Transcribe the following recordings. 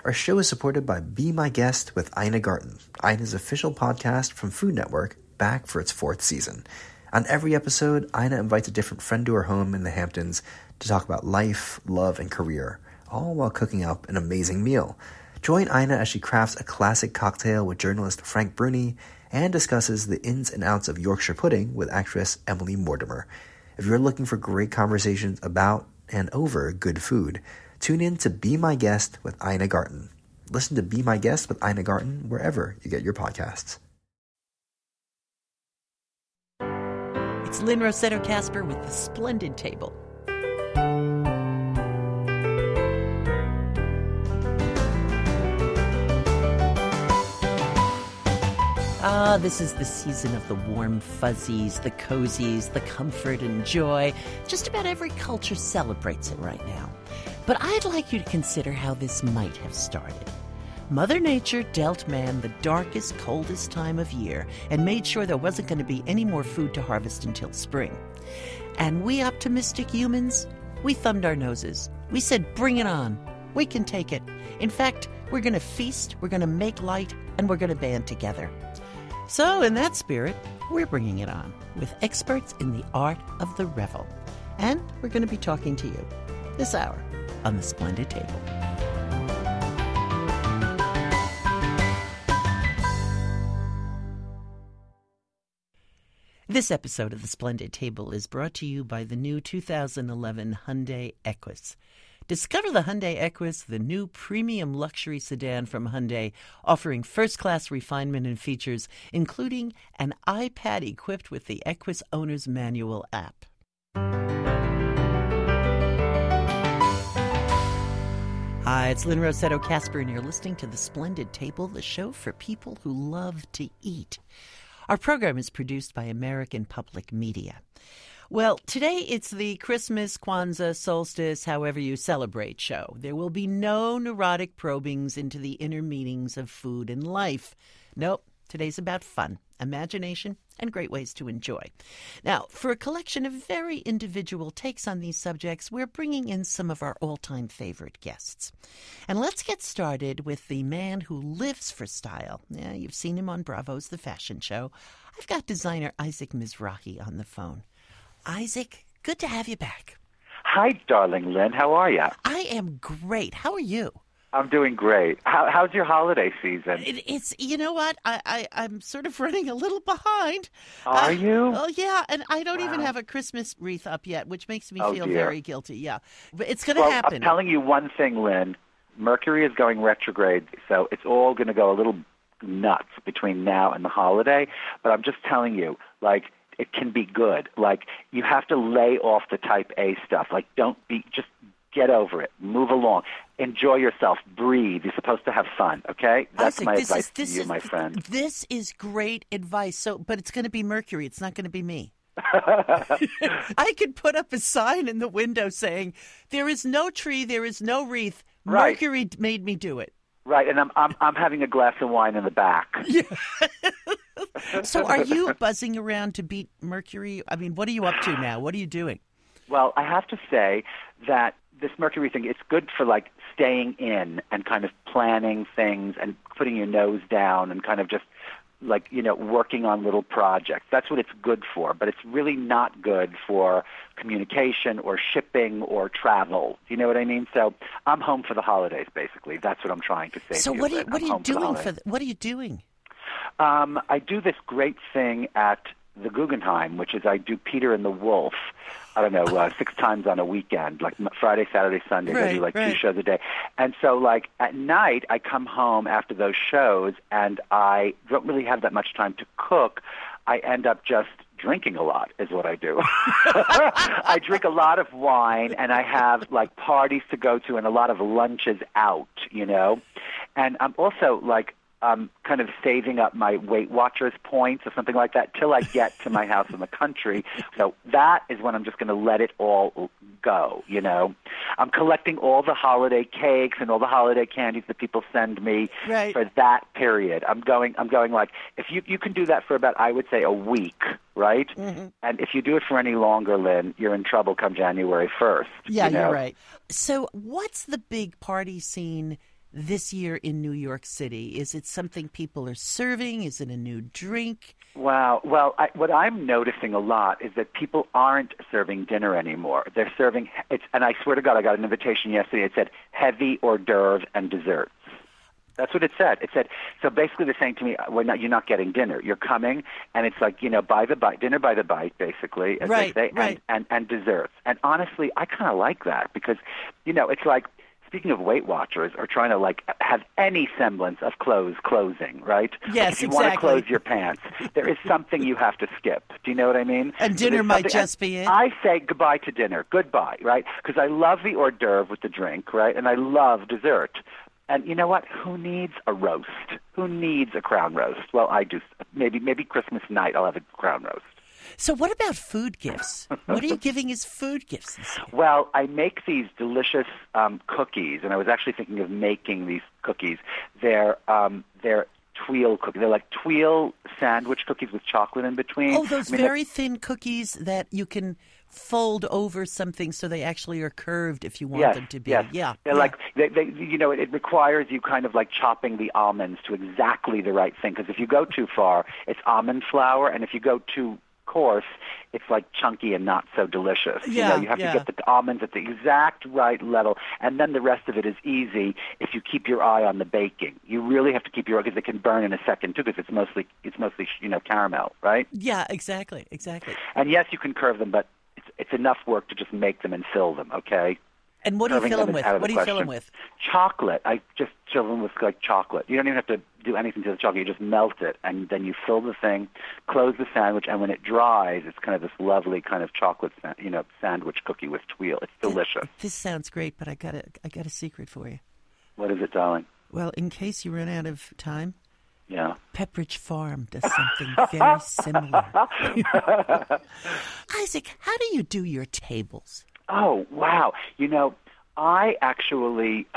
Our show is supported by Be My Guest with Ina Garten, Ina's official podcast from Food Network, back for its 4th season. On every episode, Ina invites a different friend to her home in the Hamptons to talk about life, love, and career, all while cooking up an amazing meal. Join Ina as she crafts a classic cocktail with journalist Frank Bruni and discusses the ins and outs of Yorkshire pudding with actress Emily Mortimer. If you're looking for great conversations about and over good food, tune in to Be My Guest with Ina Garten. Listen to Be My Guest with Ina Garten wherever you get your podcasts. It's Lynn Rossetto Kasper with The Splendid Table. This is the season of the warm fuzzies, the cozies, the comfort and joy. Just about every culture celebrates it right now. But I'd like you to consider how this might have started. Mother Nature dealt man the darkest, coldest time of year and made sure there wasn't going to be any more food to harvest until spring. And we optimistic humans, we thumbed our noses. We said, bring it on. We can take it. In fact, we're going to feast, we're going to make light, and we're going to band together. So, in that spirit, we're bringing it on with experts in the art of the revel. And we're going to be talking to you this hour on The Splendid Table. This episode of The Splendid Table is brought to you by the new 2011 Hyundai Equus. Discover the Hyundai Equus, the new premium luxury sedan from Hyundai, offering first-class refinement and features, including an iPad equipped with the Equus Owner's Manual app. Hi, it's Lynn Rossetto Kasper, and you're listening to The Splendid Table, the show for people who love to eat. Our program is produced by American Public Media. Well, today it's the Christmas, Kwanzaa, solstice, however you celebrate show. There will be no neurotic probings into the inner meanings of food and life. Nope, today's about fun, imagination, and great ways to enjoy. Now, for a collection of very individual takes on these subjects, we're bringing in some of our all-time favorite guests. And let's get started with the man who lives for style. Yeah, you've seen him on Bravo's The Fashion Show. I've got designer Isaac Mizrahi on the phone. Isaac, good to have you back. Hi, darling Lynn. How are you? I am great. How are you? I'm doing great. How's your holiday season? It's you know what? I'm sort of running a little behind. Are you? Oh, yeah, and I don't even have a Christmas wreath up yet, which makes me feel very guilty. Yeah, but it's going to happen. I'm telling you one thing, Lynn. Mercury is going retrograde, so it's all going to go a little nuts between now and the holiday. But I'm just telling you, it can be good. You have to lay off the type A stuff. Just get over it. Move along. Enjoy yourself. Breathe. You're supposed to have fun, okay? That's Isaac, my advice to you, my friend. This is great advice. But it's going to be Mercury. It's not going to be me. I could put up a sign in the window saying, there is no tree, there is no wreath. Right. Mercury made me do it. Right, and I'm having a glass of wine in the back. Yeah. So are you buzzing around to beat Mercury? I mean, what are you up to now? What are you doing? Well, I have to say that this Mercury thing, it's good for staying in and kind of planning things and putting your nose down and kind of just working on little projects. That's what it's good for, but it's really not good for communication or shipping or travel. Do you know what I mean? So I'm home for the holidays, basically. That's what I'm trying to say. So to what you, are you doing what are you doing? I do this great thing at the Guggenheim, which is I do Peter and the Wolf. I don't know, 6 times on a weekend, Friday, Saturday, Sunday. I do 2 shows a day. And so at night, I come home after those shows and I don't really have that much time to cook. I end up just drinking a lot is what I do. I drink a lot of wine and I have parties to go to and a lot of lunches out, And I'm also kind of saving up my Weight Watchers points or something like that till I get to my house in the country. So that is when I'm just going to let it all go, I'm collecting all the holiday cakes and all the holiday candies that people send me for that period. I'm going if you can do that for about, I would say, a week, right? Mm-hmm. And if you do it for any longer, Lynn, you're in trouble come January 1st. Yeah, you're right. So what's the big party scene this year in New York City? Is it something people are serving? Is it a new drink? Wow. Well, what I'm noticing a lot is that people aren't serving dinner anymore. They're serving, and I swear to God, I got an invitation yesterday. It said heavy hors d'oeuvres and desserts. That's what it said. It said, so basically they're saying to me, you're not getting dinner. You're coming, and it's like, by the bite, dinner by the bite, basically, as they say, and desserts. And honestly, I kind of like that because, it's like, speaking of Weight Watchers, are trying to have any semblance of closing, right? Yes, if you exactly. want to close your pants, there is something you have to skip. Do you know what I mean? And dinner might just be it. I say goodbye to dinner, goodbye, right? Because I love the hors d'oeuvre with the drink, right? And I love dessert. And you know what? Who needs a roast? Who needs a crown roast? Well, I do. Maybe Christmas night I'll have a crown roast. So what about food gifts? What are you giving as food gifts this year? Well, I make these delicious cookies, and I was actually thinking of making these cookies. They're Tweel cookies. They're like Tweel sandwich cookies with chocolate in between. Oh, those very thin cookies that you can fold over something so they actually are curved if you want them to be. Yes. Yeah. They're like, it requires you kind of like chopping the almonds to exactly the right thing. Because if you go too far, it's almond flour. And if you go too coarse, it's like chunky and not so delicious. Yeah, you have to get the almonds at the exact right level, and then the rest of it is easy if you keep your eye on the baking. You really have to keep your eye because it can burn in a second too, because it's mostly caramel, right? Yeah, exactly. And yes, you can curve them, but it's enough work to just make them and fill them. Okay. And what do you fill them with? What do you fill them with? Chocolate. I just fill them with like chocolate. You don't even have to do anything to the chocolate. You just melt it, and then you fill the thing, close the sandwich, and when it dries, it's kind of this lovely kind of chocolate, sandwich cookie with Tweel. It's delicious. This sounds great, but I got a secret for you. What is it, darling? Well, in case you run out of time, yeah, Pepperidge Farm does something very similar. Isaac, how do you do your tables? Oh, wow. I actually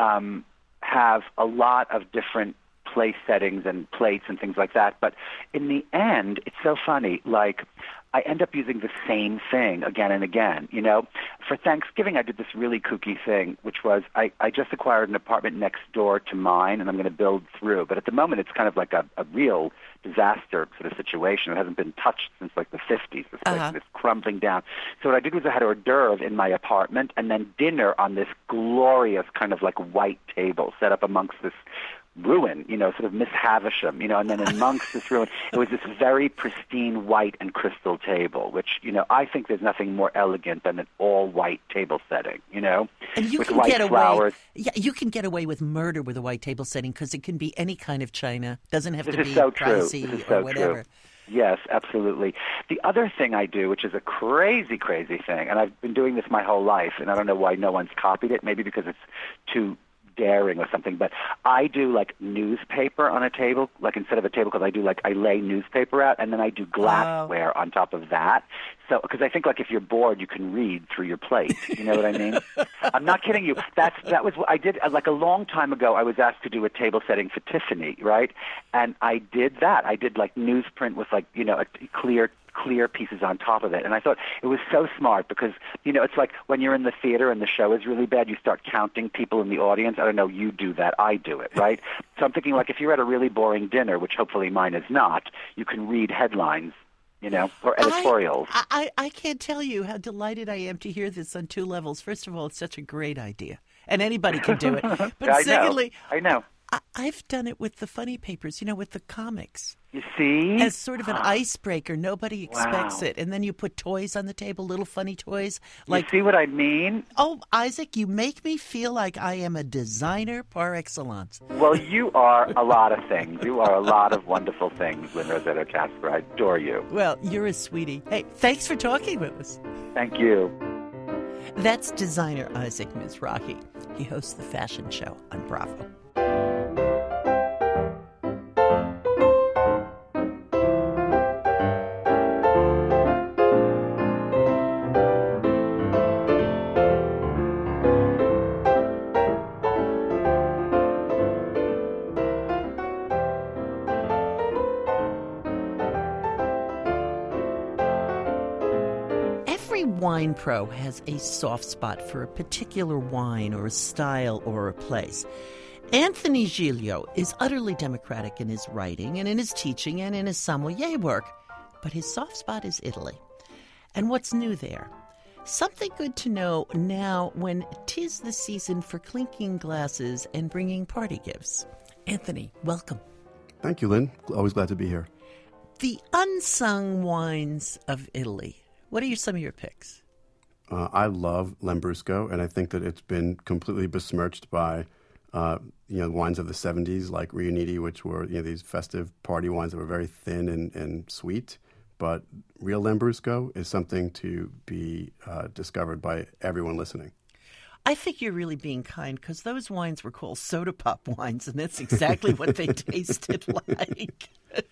have a lot of different place settings and plates and things like that. But in the end, it's so funny. Like, I end up using the same thing again and again. For Thanksgiving, I did this really kooky thing, which was I just acquired an apartment next door to mine, and I'm going to build through. But at the moment, it's kind of like a real disaster sort of situation. It hasn't been touched since like the 50s. This place is crumbling down. So what I did was I had hors d'oeuvre in my apartment, and then dinner on this glorious kind of like white table set up amongst this ruin, sort of Miss Havisham, and then amongst this ruin, it was this very pristine white and crystal table, which, I think there's nothing more elegant than an all-white table setting, And you with can white get away. flowers. Yeah, you can get away with murder with a white table setting because it can be any kind of china. Doesn't have to be pricey or whatever. True. Yes, absolutely. The other thing I do, which is a crazy, crazy thing, and I've been doing this my whole life, and I don't know why no one's copied it, maybe because it's too daring or something, but I do like newspaper on a table, like instead of a tablecloth, I lay newspaper out, and then I do glassware on top of that. So, because I think like if you're bored, you can read through your plate. You know what I mean? I'm not kidding you. That was what I did. Like a long time ago, I was asked to do a table setting for Tiffany, right? And I did that. I did like newsprint with like a clear pieces on top of it. And I thought it was so smart because, it's like when you're in the theater and the show is really bad, you start counting people in the audience. I don't know, you do that. I do it, right? So I'm thinking like if you're at a really boring dinner, which hopefully mine is not, you can read headlines, or editorials. I can't tell you how delighted I am to hear this on two levels. First of all, it's such a great idea. And anybody can do it. But secondly, I know. I've done it with the funny papers, with the comics. You see? As sort of an icebreaker. Nobody expects it. And then you put toys on the table, little funny toys. You see what I mean? Oh, Isaac, you make me feel like I am a designer par excellence. Well, you are a lot of things. You are a lot of wonderful things, Lynn Rossetto Kasper. I adore you. Well, you're a sweetie. Hey, thanks for talking with us. Thank you. That's designer Isaac Mizrahi. He hosts the fashion show on Bravo. Wine Pro has a soft spot for a particular wine or a style or a place. Anthony Giglio is utterly democratic in his writing and in his teaching and in his sommelier work, but his soft spot is Italy. And what's new there? Something good to know now when 'tis the season for clinking glasses and bringing party gifts. Anthony, welcome. Thank you, Lynn. Always glad to be here. The unsung wines of Italy. What are some of your picks? I love Lambrusco, and I think that it's been completely besmirched by wines of the 70s like Riuniti, which were these festive party wines that were very thin and sweet. But real Lambrusco is something to be discovered by everyone listening. I think you're really being kind because those wines were called soda pop wines, and that's exactly what they tasted like.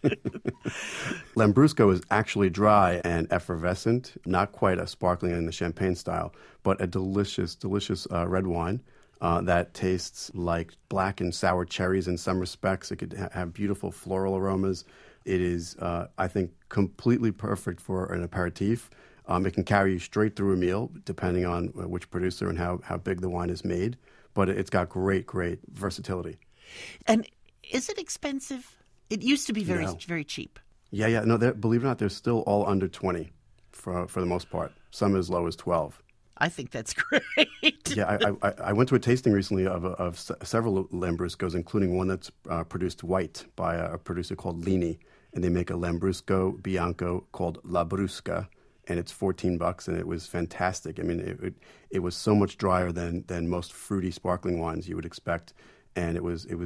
Lambrusco is actually dry and effervescent, not quite a sparkling in the champagne style, but a delicious, delicious red wine that tastes like black and sour cherries in some respects. It could have beautiful floral aromas. It is, I think, completely perfect for an aperitif. It can carry you straight through a meal, depending on which producer and how big the wine is made. But it's got great, great versatility. And is it expensive? It used to be very cheap. Yeah. No, believe it or not, they're still all under 20 for the most part. Some as low as 12. I think that's great. Yeah, I went to a tasting recently of several Lambruscos, including one that's produced white by a producer called Lini. And they make a Lambrusco Bianco called La Brusca. And it's $14, and it was fantastic. I mean, it was so much drier than most fruity sparkling wines you would expect, and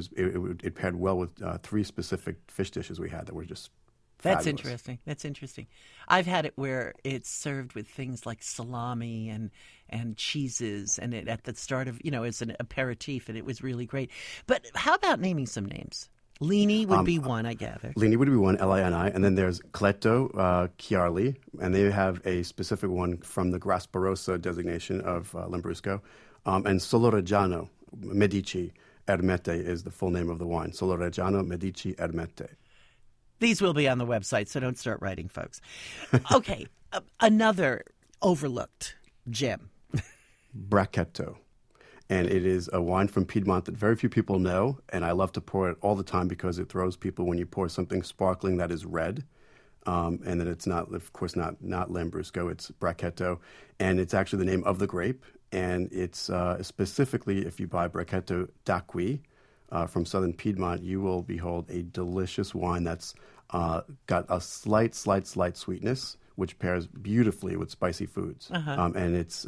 it paired well with 3 specific fish dishes we had that were just fabulous. That's interesting. I've had it where it's served with things like salami and cheeses, and it at the start of as an aperitif, and it was really great. But how about naming some names? Lini would be one, I gather. Lini would be one, Lini, and then there's Cletto Chiarli, and they have a specific one from the Grasparosa designation of Lambrusco, and Soloreggiano Medici Ermete is the full name of the wine. Soloreggiano Medici Ermete. These will be on the website, so don't start writing, folks. Okay, another overlooked gem. Bracchetto. And it is a wine from Piedmont that very few people know, and I love to pour it all the time because it throws people when you pour something sparkling that is red, and that it's not, of course, not Lambrusco, it's Bracchetto, and it's actually the name of the grape, and it's specifically, if you buy Bracchetto d'Acqui from southern Piedmont, you will behold a delicious wine that's got a slight sweetness, which pairs beautifully with spicy foods, and it's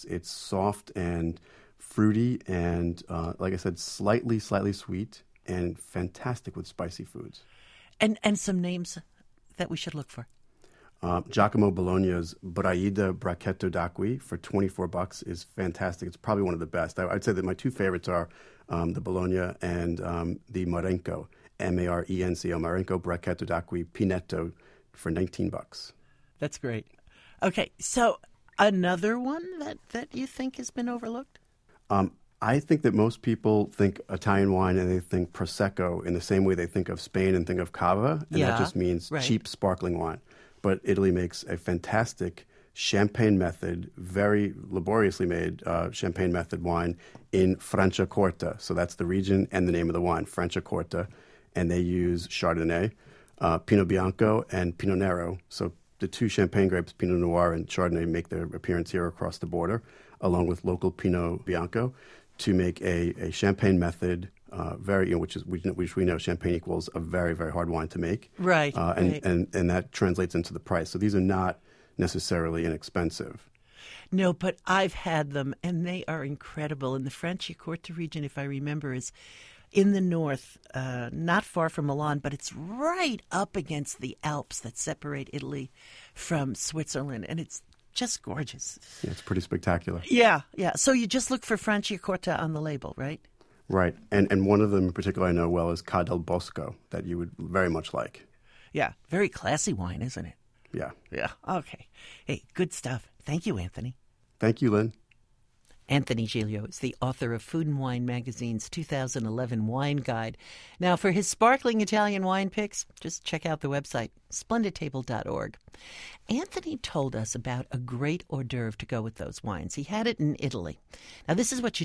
soft and fruity and, like I said, slightly sweet and fantastic with spicy foods. And some names that we should look for. Giacomo Bologna's Braida Bracchetto d'Acqui for $24 is fantastic. It's probably one of the best. I'd say that my 2 favorites are the Bologna and the Marenco, Marenco, Marenco Bracchetto d'Acqui Pinetto for $19. That's great. Okay, so another one that you think has been overlooked? I think that most people think Italian wine and they think Prosecco in the same way they think of Spain and think of Cava, and that just means cheap sparkling wine. But Italy makes a fantastic champagne method, very laboriously made champagne method wine in Franciacorta. So that's the region and the name of the wine, Franciacorta. And they use Chardonnay, Pinot Bianco, and Pinot Nero. So the 2 champagne grapes, Pinot Noir and Chardonnay, make their appearance here across the border, along with local Pinot Bianco, to make a champagne method, which we know champagne equals a very, very hard wine to make. Right. And that translates into the price. So these are not necessarily inexpensive. No, but I've had them, and they are incredible. And the Franciacorta region, if I remember, is in the north, not far from Milan, but it's right up against the Alps that separate Italy from Switzerland, and it's just gorgeous. Yeah, it's pretty spectacular. Yeah. So you just look for Franciacorta on the label, right? Right. And one of them in particular I know well is Ca del Bosco, that you would very much like. Yeah. Very classy wine, isn't it? Yeah. Okay. Hey, good stuff. Thank you, Anthony. Thank you, Lynn. Anthony Giglio is the author of Food and Wine magazine's 2011 Wine Guide. Now, for his sparkling Italian wine picks, just check out the website, splendidtable.org. Anthony told us about a great hors d'oeuvre to go with those wines. He had it in Italy. Now, this is what you do.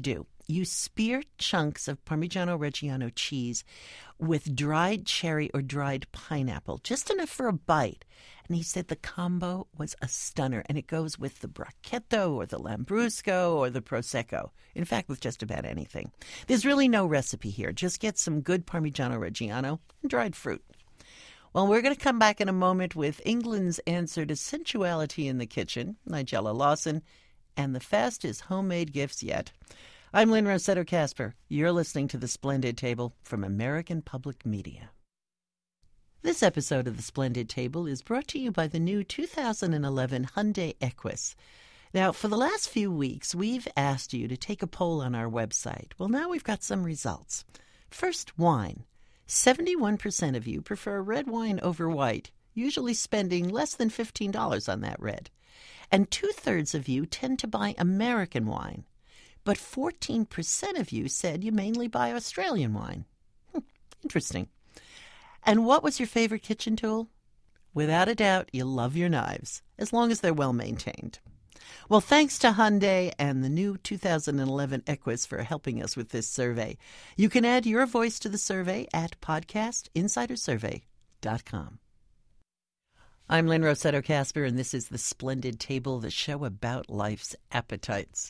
you spear chunks of Parmigiano Reggiano cheese with dried cherry or dried pineapple, just enough for a bite. And he said the combo was a stunner, and it goes with the Bracchetto or the Lambrusco or the Prosecco. In fact, with just about anything. There's really no recipe here. Just get some good Parmigiano Reggiano and dried fruit. Well, we're going to come back in a moment with England's answer to sensuality in the kitchen, Nigella Lawson, and the fastest homemade gifts yet. I'm Lynn Rossetto Kasper. You're listening to The Splendid Table from American Public Media. This episode of The Splendid Table is brought to you by the new 2011 Hyundai Equus. Now, for the last few weeks, we've asked you to take a poll on our website. Well, now we've got some results. First, wine. 71% of you prefer red wine over white, usually spending less than $15 on that red. And 2/3 of you tend to buy American wine. But 14% of you said you mainly buy Australian wine. Interesting. And what was your favorite kitchen tool? Without a doubt, you love your knives, as long as they're well maintained. Well, thanks to Hyundai and the new 2011 Equus for helping us with this survey. You can add your voice to the survey at podcastinsidersurvey.com. I'm Lynn Rossetto Kasper, and this is The Splendid Table, the show about life's appetites.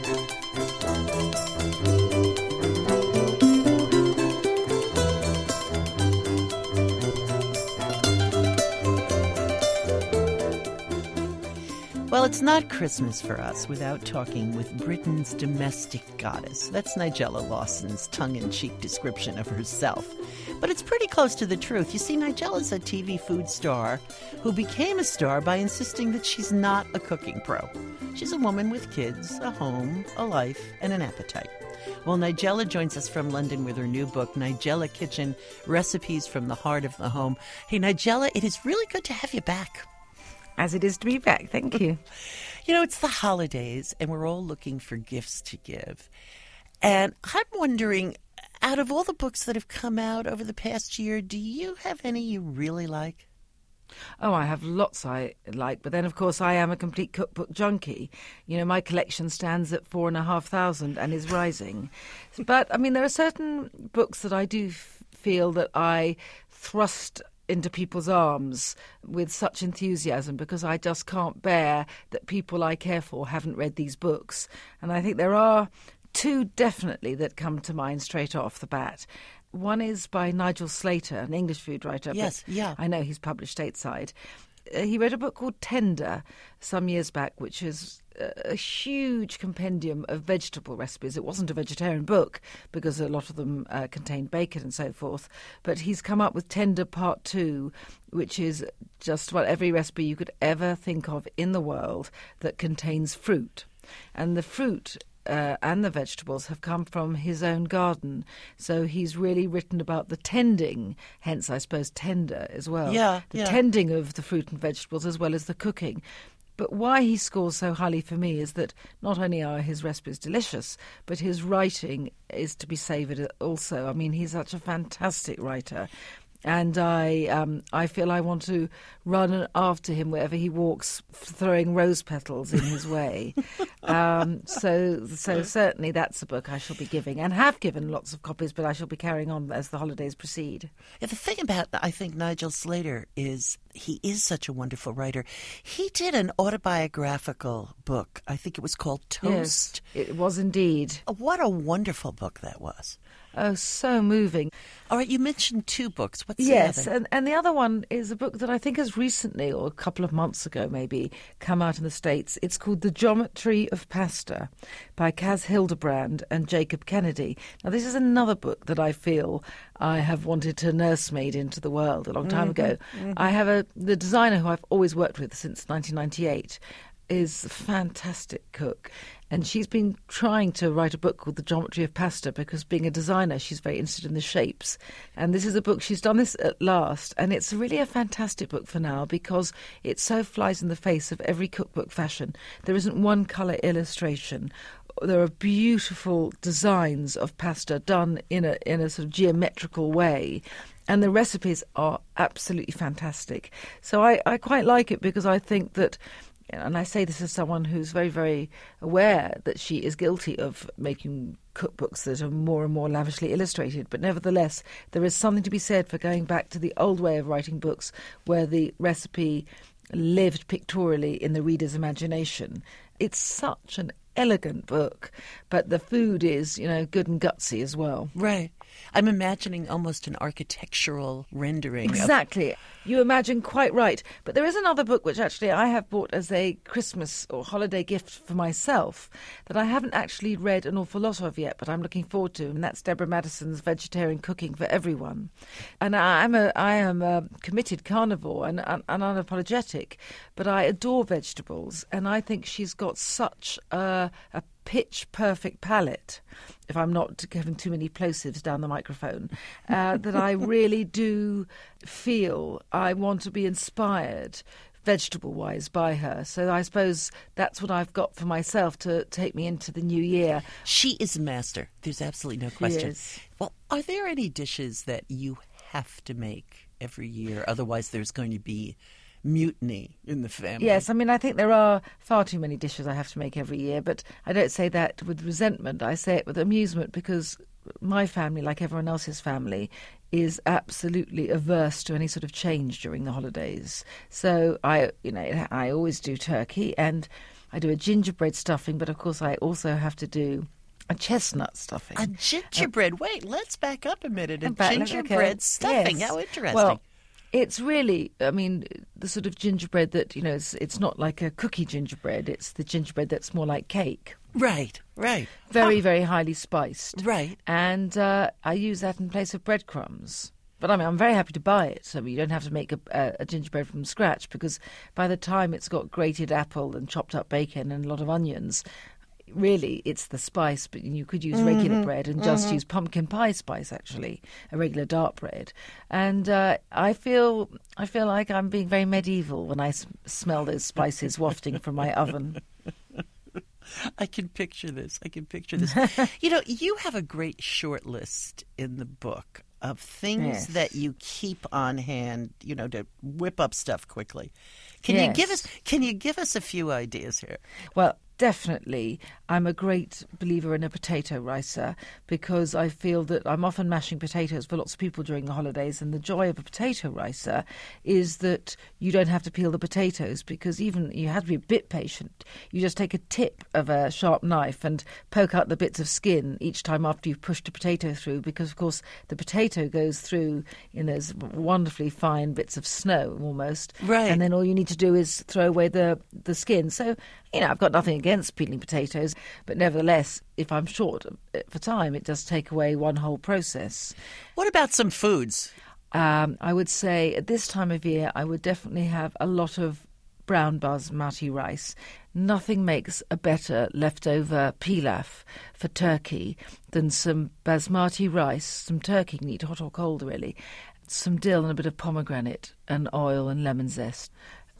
Well, it's not Christmas for us without talking with Britain's domestic goddess. That's Nigella Lawson's tongue-in-cheek description of herself. But it's pretty close to the truth. You see, Nigella's a TV food star who became a star by insisting that she's not a cooking pro. She's a woman with kids, a home, a life, and an appetite. Well, Nigella joins us from London with her new book, Nigella Kitchen, Recipes from the Heart of the Home. Hey, Nigella, it is really good to have you back. As it is to be back. Thank you. You know, it's the holidays, and we're all looking for gifts to give. And I'm wondering, out of all the books that have come out over the past year, do you have any you really like? Oh, I have lots I like, but then, of course, I am a complete cookbook junkie. You know, my collection stands at 4,500 and is rising. But, I mean, there are certain books that I do feel that I thrust into people's arms with such enthusiasm because I just can't bear that people I care for haven't read these books. And I think there are two definitely that come to mind straight off the bat. One is by Nigel Slater, an English food writer. Yes, yeah. I know he's published stateside. He wrote a book called Tender some years back, which is a huge compendium of vegetable recipes. It wasn't a vegetarian book because a lot of them contained bacon and so forth. But he's come up with Tender Part 2, which is just about every recipe you could ever think of in the world that contains fruit. And the fruit and the vegetables have come from his own garden. So he's really written about the tending, hence I suppose tender as well. The tending of the fruit and vegetables as well as the cooking. But why he scores so highly for me is that not only are his recipes delicious, but his writing is to be savoured also. I mean, he's such a fantastic writer. And I feel I want to run after him wherever he walks, throwing rose petals in his way. So certainly that's a book I shall be giving, and have given lots of copies, but I shall be carrying on as the holidays proceed. Yeah, the thing about, I think, Nigel Slater is he is such a wonderful writer. He did an autobiographical book. I think it was called Toast. Yes, it was indeed. What a wonderful book that was. Oh, so moving. All right, you mentioned two books. What's the other? Yes, and the other one is a book that I think has recently, or a couple of months ago maybe, come out in the States. It's called The Geometry of Pasta by Kaz Hildebrand and Jacob Kennedy. Now, this is another book that I feel I have wanted to nursemaid into the world a long time ago. Mm-hmm. I have the designer who I've always worked with since 1998 is a fantastic cook. And she's been trying to write a book called The Geometry of Pasta because being a designer, she's very interested in the shapes. And this is a book, she's done this at last. And it's really a fantastic book for now because it so flies in the face of every cookbook fashion. There isn't one colour illustration. There are beautiful designs of pasta done in a sort of geometrical way. And the recipes are absolutely fantastic. So I quite like it because I think that and I say this as someone who's very, very aware that she is guilty of making cookbooks that are more and more lavishly illustrated, but nevertheless, there is something to be said for going back to the old way of writing books where the recipe lived pictorially in the reader's imagination. It's such an elegant book, but the food is, good and gutsy as well. Right. I'm imagining almost an architectural rendering. Exactly. You imagine quite right. But there is another book which actually I have bought as a Christmas or holiday gift for myself that I haven't actually read an awful lot of yet, but I'm looking forward to, and that's Deborah Madison's Vegetarian Cooking for Everyone. And I am a committed carnivore and unapologetic, but I adore vegetables, and I think she's got such a pitch-perfect palate, if I'm not giving too many plosives down the microphone, that I really do feel I want to be inspired vegetable-wise by her. So I suppose that's what I've got for myself to take me into the new year. She is a master. There's absolutely no question. She is. Well, are there any dishes that you have to make every year? Otherwise, there's going to be mutiny in the family. Yes, I think there are far too many dishes I have to make every year, but I don't say that with resentment. I say it with amusement because my family, like everyone else's family, is absolutely averse to any sort of change during the holidays. So I always do turkey, and I do a gingerbread stuffing, but of course I also have to do a chestnut stuffing. A gingerbread? Wait, let's back up a minute. A gingerbread stuffing. Yes. How interesting. Well, it's really, the sort of gingerbread that, it's not like a cookie gingerbread. It's the gingerbread that's more like cake. Right. Very, very highly spiced. Right. And I use that in place of breadcrumbs. But I'm very happy to buy it, so you don't have to make a gingerbread from scratch, because by the time it's got grated apple and chopped up bacon and a lot of onions, really, it's the spice, but you could use regular bread and just use pumpkin pie spice, actually, a regular dark bread. And I feel like I'm being very medieval when I smell those spices wafting from my oven. I can picture this. You have a great short list in the book of things that you keep on hand, to whip up stuff quickly. Can you give us a few ideas here? Well, definitely, I'm a great believer in a potato ricer, because I feel that I'm often mashing potatoes for lots of people during the holidays, and the joy of a potato ricer is that you don't have to peel the potatoes, because even you have to be a bit patient. You just take a tip of a sharp knife and poke out the bits of skin each time after you've pushed a potato through, because of course the potato goes through in those wonderfully fine bits of snow almost, right? And then all you need to do is throw away the skin. So I've got nothing against peeling potatoes, but nevertheless, if I'm short for time, it does take away one whole process. What about some foods? I would say at this time of year, I would definitely have a lot of brown basmati rice. Nothing makes a better leftover pilaf for turkey than some basmati rice, some turkey, you can eat hot or cold really, some dill and a bit of pomegranate and oil and lemon zest.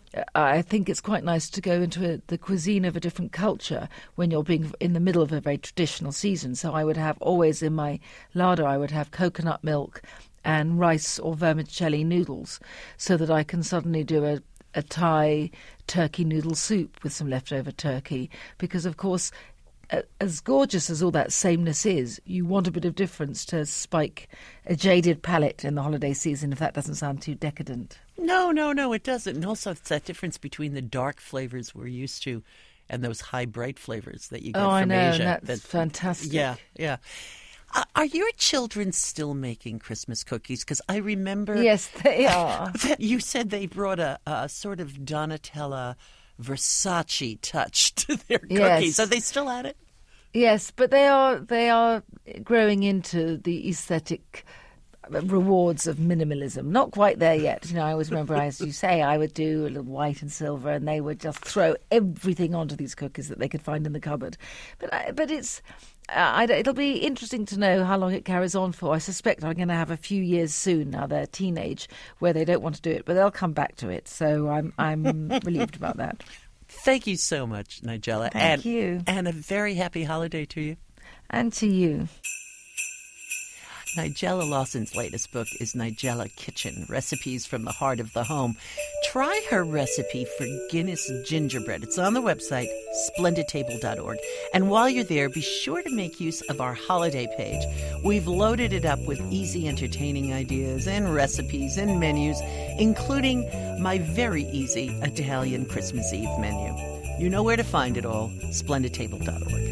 I think it's quite nice to go into the cuisine of a different culture when you're being in the middle of a very traditional season. So I would have always in my larder, I would have coconut milk and rice or vermicelli noodles, so that I can suddenly do a Thai turkey noodle soup with some leftover turkey. Because, of course, as gorgeous as all that sameness is, you want a bit of difference to spike a jaded palate in the holiday season, if that doesn't sound too decadent. No, it doesn't. And also it's that difference between the dark flavors we're used to and those high, bright flavors that you get from Asia. Oh, I know, that's fantastic. Yeah. Are your children still making Christmas cookies? Because I remember... Yes, they are. That you said they brought a sort of Donatella Versace touch to their cookies. Are they still at it? Yes, but they are growing into the aesthetic rewards of minimalism. Not quite there yet. I always remember, as you say, I would do a little white and silver, and they would just throw everything onto these cookies that they could find in the cupboard. But it's... it'll be interesting to know how long it carries on for. I suspect I'm going to have a few years soon, now they're teenage, where they don't want to do it, but they'll come back to it. So I'm relieved about that. Thank you so much, Nigella. Thank you. And a very happy holiday to you. And to you. Nigella Lawson's latest book is Nigella Kitchen, Recipes from the Heart of the Home. Try her recipe for Guinness gingerbread. It's on the website, splendidtable.org. And while you're there, be sure to make use of our holiday page. We've loaded it up with easy, entertaining ideas and recipes and menus, including my very easy Italian Christmas Eve menu. You know where to find it all, splendidtable.org.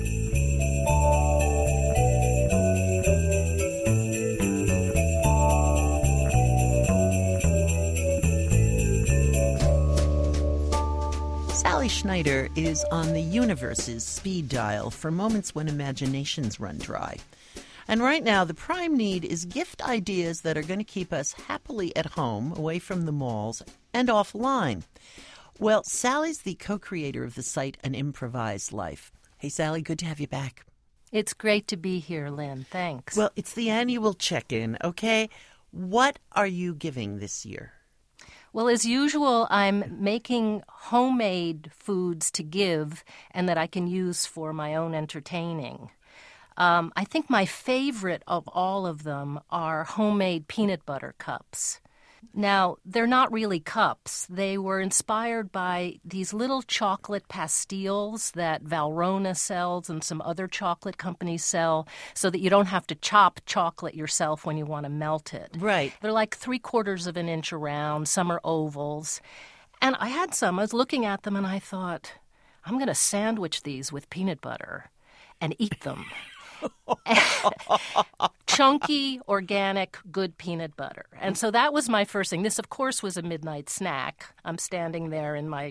Sally Schneider is on the universe's speed dial for moments when imaginations run dry. And right now, the prime need is gift ideas that are going to keep us happily at home, away from the malls, and offline. Well, Sally's the co-creator of the site An Improvised Life. Hey, Sally, good to have you back. It's great to be here, Lynn. Thanks. Well, it's the annual check-in, okay? What are you giving this year? Well, as usual, I'm making homemade foods to give and that I can use for my own entertaining. I think my favorite of all of them are homemade peanut butter cups. Now, they're not really cups. They were inspired by these little chocolate pastilles that Valrhona sells and some other chocolate companies sell so that you don't have to chop chocolate yourself when you want to melt it. Right. They're like 3/4 of an inch around. Some are ovals. And I had some. I was looking at them and I thought, I'm going to sandwich these with peanut butter and eat them. Chunky, organic, good peanut butter. And so that was my first thing. This, of course, was a midnight snack. I'm standing there in my,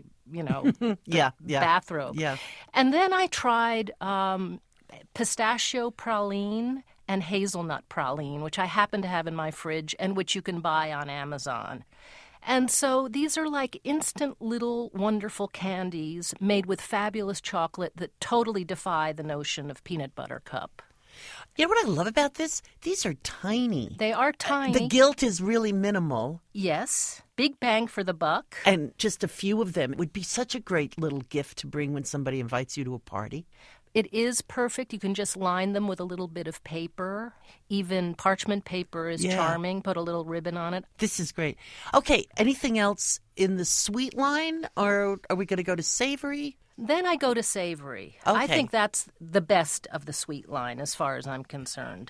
bathrobe. Yeah. And then I tried pistachio praline and hazelnut praline, which I happen to have in my fridge and which you can buy on Amazon. And so these are like instant little wonderful candies made with fabulous chocolate that totally defy the notion of peanut butter cup. You know what I love about this? These are tiny. They are tiny. The guilt is really minimal. Yes. Big bang for the buck. And just a few of them. It would be such a great little gift to bring when somebody invites you to a party. It is perfect. You can just line them with a little bit of paper. Even parchment paper is charming. Put a little ribbon on it. This is great. Okay, anything else in the sweet line, or are we going to go to savory? Then I go to savory. Okay. I think that's the best of the sweet line as far as I'm concerned.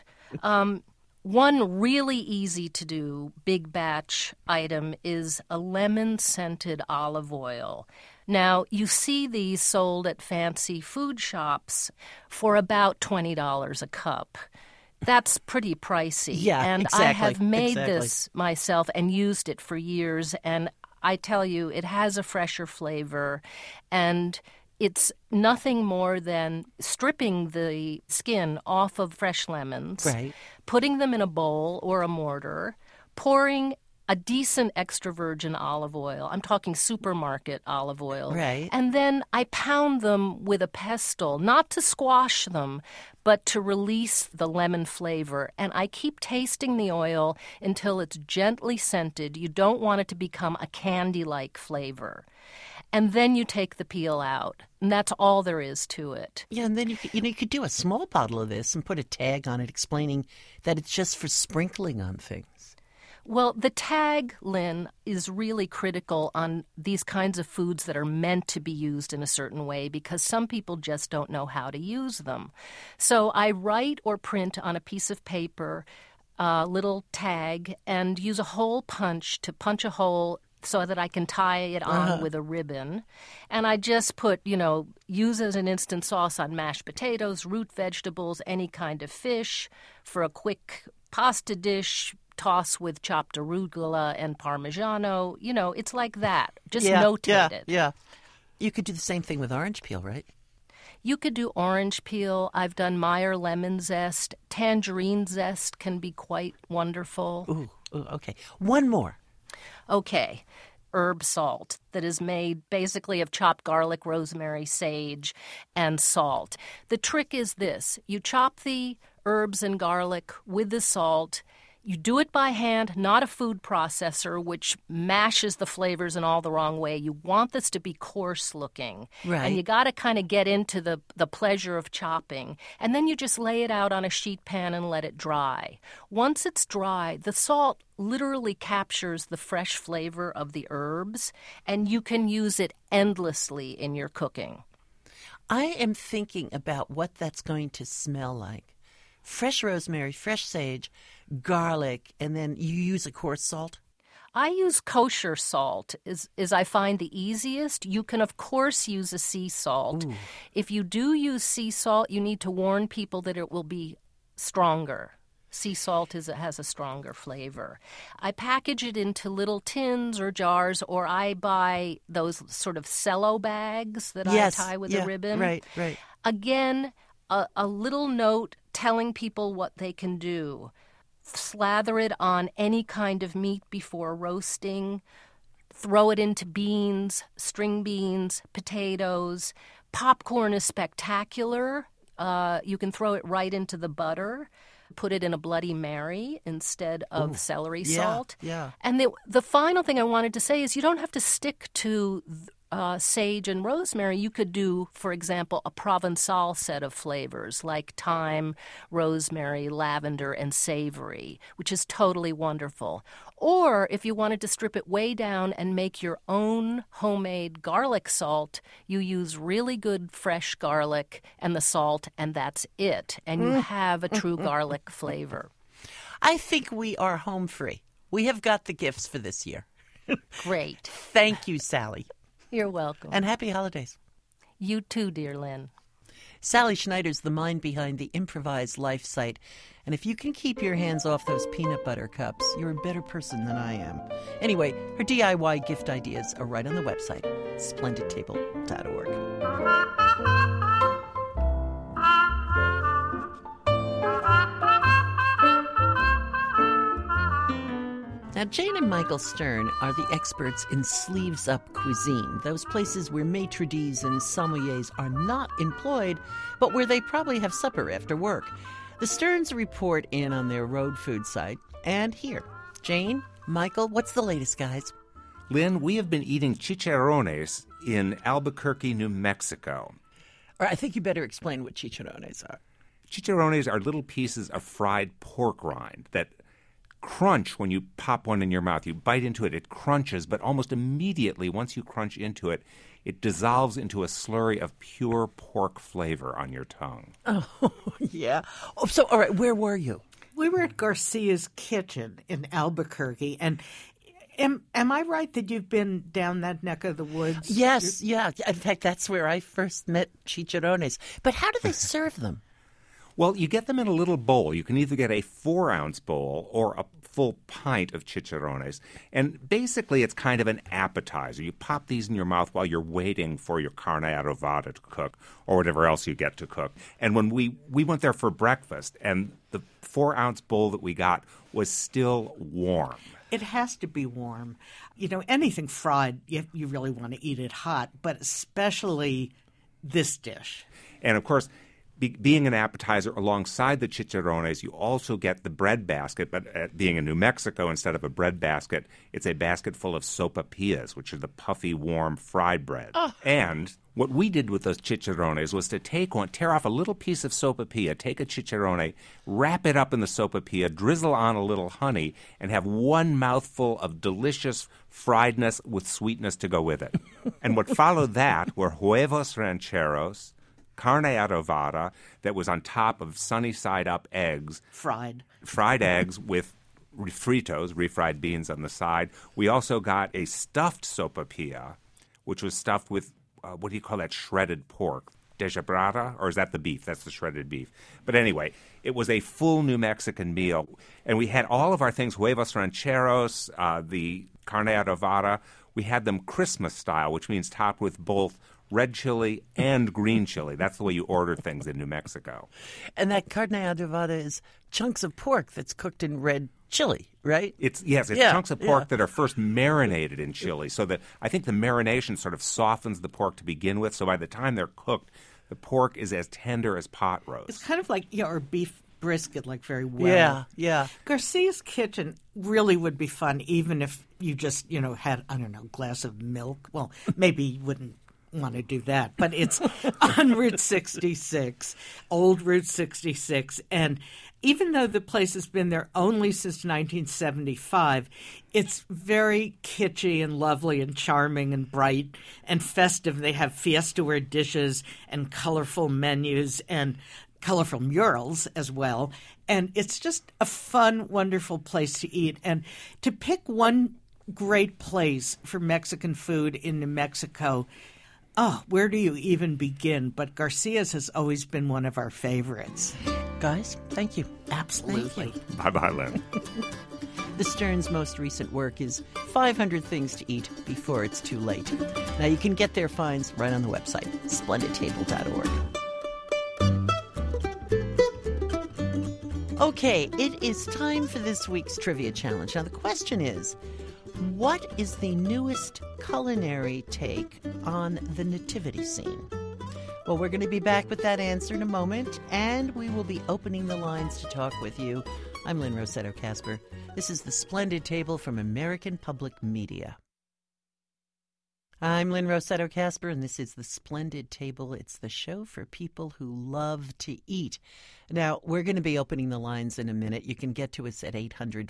One really easy to do big batch item is a lemon-scented olive oil. Now, you see these sold at fancy food shops for about $20 a cup. That's pretty pricey. Yeah, and exactly. I have made this myself and used it for years, and I tell you, it has a fresher flavor, and it's nothing more than stripping the skin off of fresh lemons, right, putting them in a bowl or a mortar, pouring a decent extra virgin olive oil. I'm talking supermarket olive oil. Right. And then I pound them with a pestle, not to squash them, but to release the lemon flavor. And I keep tasting the oil until it's gently scented. You don't want it to become a candy-like flavor. And then you take the peel out. And that's all there is to it. Yeah, and then you could do a small bottle of this and put a tag on it explaining that it's just for sprinkling on things. Well, the tag, Lynn, is really critical on these kinds of foods that are meant to be used in a certain way because some people just don't know how to use them. So I write or print on a piece of paper a little tag and use a hole punch to punch a hole so that I can tie it on with a ribbon. And I just put, use as an instant sauce on mashed potatoes, root vegetables, any kind of fish, for a quick pasta dish, toss with chopped arugula and Parmigiano. It's like that. Just notate it. Yeah. You could do the same thing with orange peel, right? You could do orange peel. I've done Meyer lemon zest. Tangerine zest can be quite wonderful. Ooh, okay. One more. Okay. Herb salt that is made basically of chopped garlic, rosemary, sage, and salt. The trick is this. You chop the herbs and garlic with the salt. You do it by hand, not a food processor, which mashes the flavors in all the wrong way. You want this to be coarse looking. Right. And you got to kind of get into the pleasure of chopping. And then you just lay it out on a sheet pan and let it dry. Once it's dry, the salt literally captures the fresh flavor of the herbs, and you can use it endlessly in your cooking. I am thinking about what that's going to smell like. Fresh rosemary, fresh sage, garlic, and then you use a coarse salt? I use kosher salt is I find the easiest. You can, of course, use a sea salt. Ooh. If you do use sea salt, you need to warn people that it will be stronger. Sea salt has a stronger flavor. I package it into little tins or jars, or I buy those sort of cello bags that I tie with a ribbon. Right. Again, a little note telling people what they can do. Slather it on any kind of meat before roasting. Throw it into beans, string beans, potatoes. Popcorn is spectacular. You can throw it right into the butter. Put it in a Bloody Mary instead of celery salt. Yeah. And the final thing I wanted to say is you don't have to stick to sage and rosemary. You could do, for example, a Provençal set of flavors like thyme, rosemary, lavender, and savory, which is totally wonderful. Or if you wanted to strip it way down and make your own homemade garlic salt, you use really good fresh garlic and the salt, and that's it. And you have a true garlic flavor. I think we are home free. We have got the gifts for this year. Great. Thank you, Sally. You're welcome. And happy holidays. You too, dear Lynn. Sally Schneider's the mind behind the Improvised Life site. And if you can keep your hands off those peanut butter cups, you're a better person than I am. Anyway, her DIY gift ideas are right on the website, splendidtable.org. Now, Jane and Michael Stern are the experts in sleeves-up cuisine, those places where maitre d's and sommeliers are not employed, but where they probably have supper after work. The Sterns report in on their road food site, and here. Jane, Michael, what's the latest, guys? Lynn, we have been eating chicharrones in Albuquerque, New Mexico. Or I think you better explain what chicharrones are. Chicharrones are little pieces of fried pork rind that crunch when you pop one in your mouth. You bite into it, it crunches, but almost immediately, once you crunch into it, it dissolves into a slurry of pure pork flavor on your tongue. Oh, yeah. Oh, so, all right, where were you? We were at Garcia's Kitchen in Albuquerque, and am I right that you've been down that neck of the woods? Yes, yeah. In fact, that's where I first met chicharrones. But how do they serve them? Well, you get them in a little bowl. You can either get a 4-ounce bowl or a full pint of chicharrones. And basically, it's kind of an appetizer. You pop these in your mouth while you're waiting for your carne adobada to cook or whatever else you get to cook. And when we went there for breakfast, and the 4-ounce bowl that we got was still warm. It has to be warm. You know, anything fried, you really want to eat it hot, but especially this dish. And, of course, being an appetizer alongside the chicharrones, you also get the bread basket, but being in New Mexico, instead of a bread basket, it's a basket full of sopapillas, which are the puffy, warm, fried bread. Oh. And what we did with those chicharrones was to tear off a little piece of sopapilla, take a chicharrone, wrap it up in the sopapilla, drizzle on a little honey, and have one mouthful of delicious friedness with sweetness to go with it. And what followed that were huevos rancheros, carne adobada that was on top of sunny-side-up eggs. Fried eggs with refried beans on the side. We also got a stuffed sopapilla, which was stuffed with, what do you call that, shredded pork? Deshebrada? Or is that the beef? That's the shredded beef. But anyway, it was a full New Mexican meal. And we had all of our things, huevos rancheros, the carne adobada. We had them Christmas style, which means topped with both red chili and green chili. That's the way you order things in New Mexico. And that carne adobada is chunks of pork that's cooked in red chili, right? It's chunks of pork that are first marinated in chili. So that I think the marination sort of softens the pork to begin with. So by the time they're cooked, the pork is as tender as pot roast. It's kind of like our beef brisket like very well. Yeah, yeah. Garcia's Kitchen really would be fun, even if you just, had, I don't know, a glass of milk. Well, maybe you wouldn't want to do that, but it's on Route 66, Old Route 66, and even though the place has been there only since 1975, it's very kitschy and lovely and charming and bright and festive. They have fiesta-ware dishes and colorful menus and colorful murals as well. And it's just a fun, wonderful place to eat. And to pick one great place for Mexican food in New Mexico, where do you even begin? But Garcia's has always been one of our favorites. Guys, thank you. Absolutely. Thank you. Bye-bye, Lynn. The Stern's most recent work is 500 Things to Eat Before It's Too Late. Now, you can get their finds right on the website, splendidtable.org. Okay, it is time for this week's trivia challenge. Now, the question is, what is the newest culinary take on the nativity scene? Well, we're going to be back with that answer in a moment, and we will be opening the lines to talk with you. I'm Lynn Rossetto Kasper. This is the Splendid Table from American Public Media. I'm Lynn Rossetto Kasper, and this is the Splendid Table. It's the show for people who love to eat. Now, we're going to be opening the lines in a minute. You can get to us at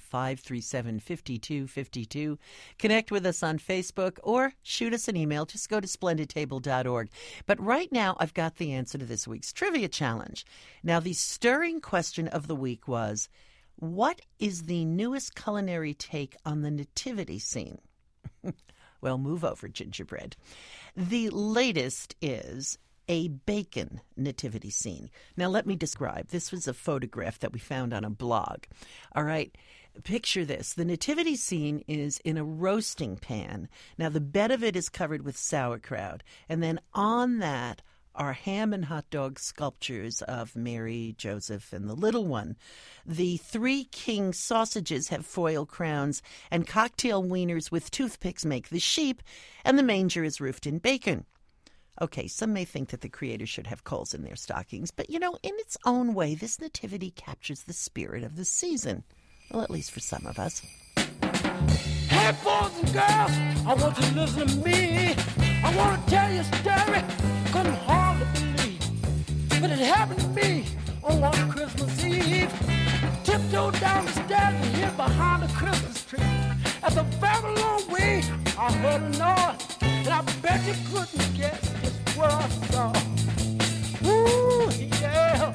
800-537-5252. Connect with us on Facebook or shoot us an email. Just go to splendidtable.org. But right now, I've got the answer to this week's trivia challenge. Now, the stirring question of the week was, what is the newest culinary take on the nativity scene? Well, move over, gingerbread. The latest is a bacon nativity scene. Now, let me describe. This was a photograph that we found on a blog. All right, picture this. The nativity scene is in a roasting pan. Now, the bed of it is covered with sauerkraut, and then on that are ham and hot dog sculptures of Mary, Joseph, and the little one. The 3 king sausages have foil crowns, and cocktail wieners with toothpicks make the sheep, and the manger is roofed in bacon. Okay, some may think that the creators should have coals in their stockings, but, in its own way, this nativity captures the spirit of the season. Well, at least for some of us. Hey, boys and girls, I want you to listen to me. I want to tell you a story you couldn't hardly believe. But it happened to me on one Christmas Eve. Tiptoed down the stairs and hid behind the Christmas tree. At the very long way, I heard a noise, and I bet you couldn't guess just what I saw. Ooh, yeah.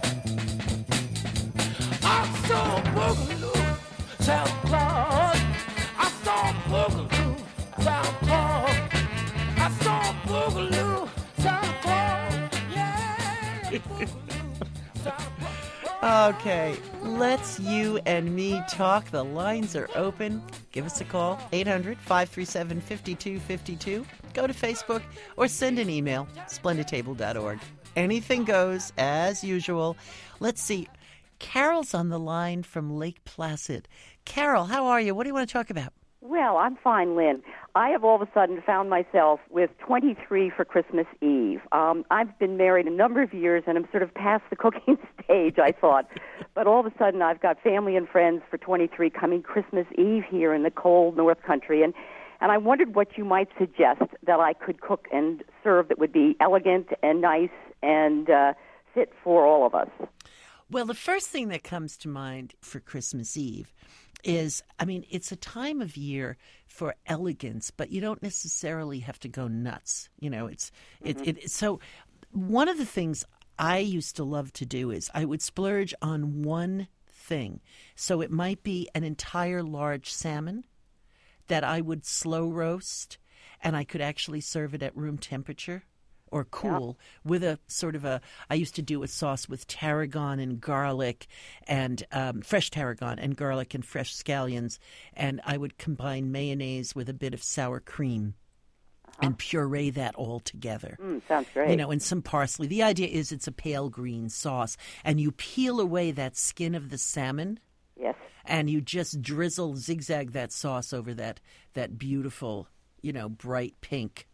I saw Boogaloo, Santa Claus. I saw Boogaloo, Santa Claus. I saw Boogaloo, Santa Claus. Yeah, Boogaloo, Santa Claus. Okay, let's you and me talk. The lines are open. Give us a call, 800-537-5252. Go to Facebook or send an email, splendidtable.org. Anything goes, as usual. Let's see. Carol's on the line from Lake Placid. Carol, how are you? What do you want to talk about? Well, I'm fine, Lynn. I have all of a sudden found myself with 23 for Christmas Eve. I've been married a number of years, and I'm sort of past the cooking stage, I thought. But all of a sudden, I've got family and friends for 23 coming Christmas Eve here in the cold North Country. And I wondered what you might suggest that I could cook and serve that would be elegant and nice and fit for all of us. Well, the first thing that comes to mind for Christmas Eve is, it's a time of year for elegance, but you don't necessarily have to go nuts. So one of the things I used to love to do is I would splurge on one thing. So it might be an entire large salmon that I would slow roast, and I could actually serve it at room temperature or cool, with a sort of I used to do a sauce with tarragon and garlic and fresh tarragon and garlic and fresh scallions, and I would combine mayonnaise with a bit of sour cream and puree that all together. Sounds great. And some parsley. The idea is it's a pale green sauce, and you peel away that skin of the salmon. Yes. And you just zigzag that sauce over that beautiful, bright pink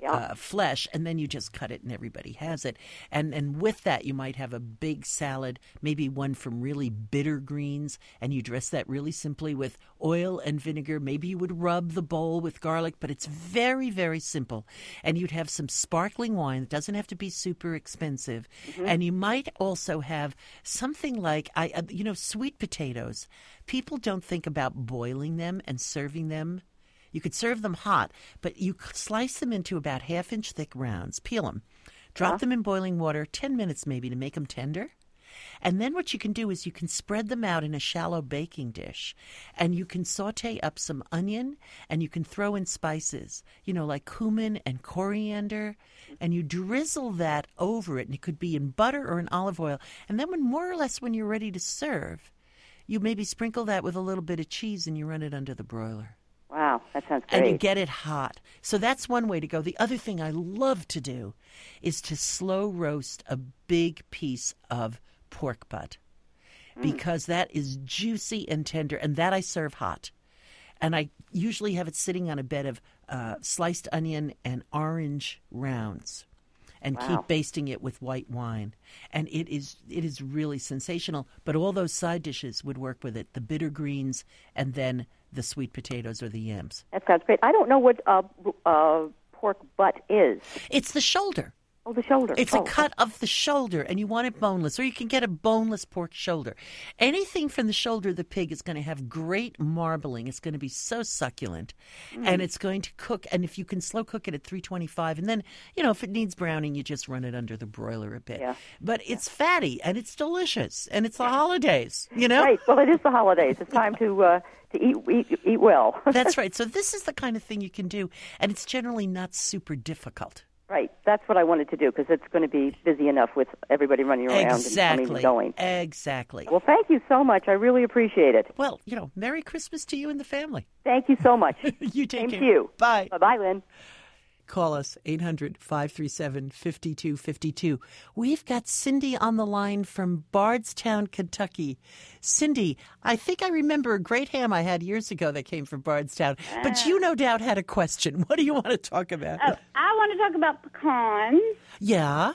flesh, and then you just cut it and everybody has it. And with that, you might have a big salad, maybe one from really bitter greens, and you dress that really simply with oil and vinegar. Maybe you would rub the bowl with garlic, but it's very, very simple. And you'd have some sparkling wine. It doesn't have to be super expensive. Mm-hmm. And you might also have something like, sweet potatoes. People don't think about boiling them and serving them. You could serve them hot, but you slice them into about half-inch thick rounds, peel them, drop them in boiling water, 10 minutes maybe to make them tender. And then what you can do is you can spread them out in a shallow baking dish, and you can saute up some onion, and you can throw in spices, like cumin and coriander, and you drizzle that over it, and it could be in butter or in olive oil. And then when you're ready to serve, you maybe sprinkle that with a little bit of cheese, and you run it under the broiler. Wow, that sounds great. And you get it hot. So that's one way to go. The other thing I love to do is to slow roast a big piece of pork butt because that is juicy and tender, and that I serve hot. And I usually have it sitting on a bed of sliced onion and orange rounds and keep basting it with white wine. And it is really sensational. But all those side dishes would work with it, the bitter greens and then the sweet potatoes or the yams. That sounds great. I don't know what pork butt is. It's the shoulder. Oh, the shoulder. It's a cut of the shoulder, and you want it boneless, or you can get a boneless pork shoulder. Anything from the shoulder of the pig is going to have great marbling. It's going to be so succulent, and it's going to cook. And if you can slow cook it at 325, and then, if it needs browning, you just run it under the broiler a bit. Yeah. But it's fatty, and it's delicious, and it's the holidays, Right. Well, it is the holidays. It's time to eat well. That's right. So this is the kind of thing you can do, and it's generally not super difficult. Right. That's what I wanted to do because it's going to be busy enough with everybody running around and coming and going. Exactly. Well, thank you so much. I really appreciate it. Well, Merry Christmas to you and the family. Thank you so much. You take care. Same to you. Bye. Bye-bye, Lynn. Call us, 800-537-5252. We've got Cindy on the line from Bardstown, Kentucky. Cindy, I think I remember a great ham I had years ago that came from Bardstown, but you no doubt had a question. What do you want to talk about? I want to talk about pecans. Yeah?